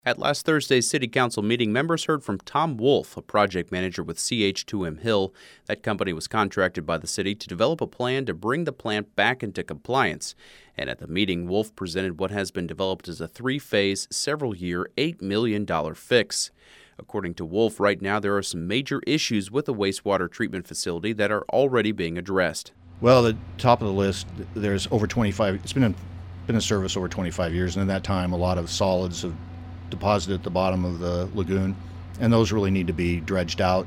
At last Thursday's City Council meeting, members heard from Tom Wolf, a project manager with CH2M Hill. That company was contracted by the city to develop a plan to bring the plant back into compliance. And at the meeting, Wolf presented what has been developed as a three-phase, several-year, $8 million fix. According to Wolf, right now there are some major issues with the wastewater treatment facility that are already being addressed. Well, the top of the list, there's over 25, it's been in service over 25 years, and in that time a lot of solids have deposited at the bottom of the lagoon, and those really need to be dredged out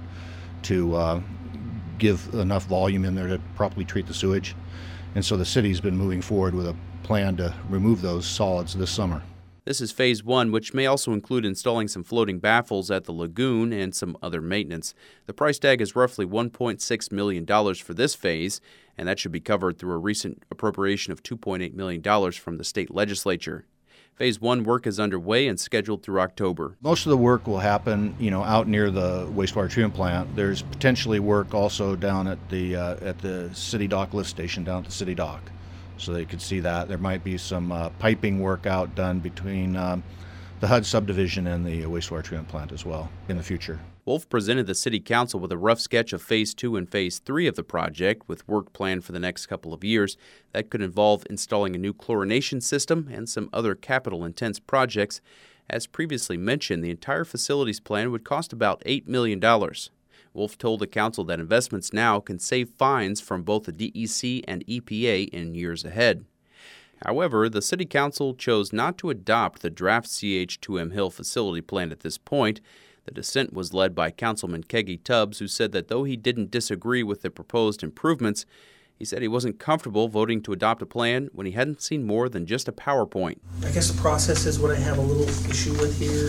to give enough volume in there to properly treat the sewage. And so the city's been moving forward with a plan to remove those solids this summer. This is Phase 1, which may also include installing some floating baffles at the lagoon and some other maintenance. The price tag is roughly $1.6 million for this phase, and that should be covered through a recent appropriation of $2.8 million from the state legislature. Phase 1 work is underway and scheduled through October. Most of the work will happen, out near the wastewater treatment plant. There's potentially work also down at the city dock lift station down at the city dock, so they could see that. There might be some piping work out done between the HUD subdivision and the wastewater treatment plant as well in the future. Wolf presented the City Council with a rough sketch of Phase 2 and Phase 3 of the project, with work planned for the next couple of years. That could involve installing a new chlorination system and some other capital-intense projects. As previously mentioned, the entire facilities plan would cost about $8 million. Wolf told the council that investments now can save fines from both the DEC and EPA in years ahead. However, the City Council chose not to adopt the draft CH2M Hill facility plan at this point. The dissent was led by Councilman Keggy Tubbs, who said that though he didn't disagree with the proposed improvements, he said he wasn't comfortable voting to adopt a plan when he hadn't seen more than just a PowerPoint. I guess the process is what I have a little issue with here.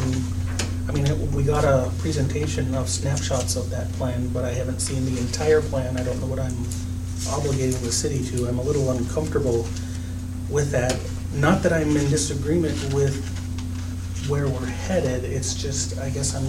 We got a presentation of snapshots of that plan, but I haven't seen the entire plan. I don't know what I'm obligating the city to. I'm a little uncomfortable with that. Not that I'm in disagreement with where we're headed, it's just, I just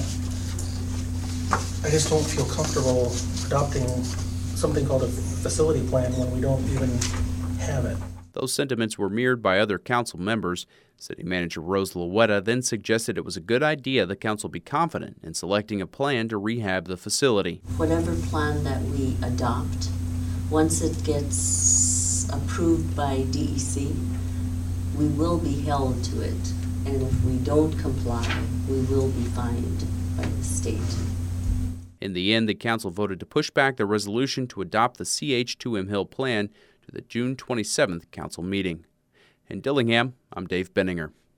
don't feel comfortable adopting something called a facility plan when we don't even have it. Those sentiments were mirrored by other council members. City Manager Rose Luetta then suggested it was a good idea the council be confident in selecting a plan to rehab the facility. Whatever plan that we adopt, once it gets approved by DEC, we will be held to it. And if we don't comply, we will be fined by the state. In the end, the council voted to push back the resolution to adopt the CH2M Hill plan to the June 27th council meeting. In Dillingham, I'm Dave Benninger.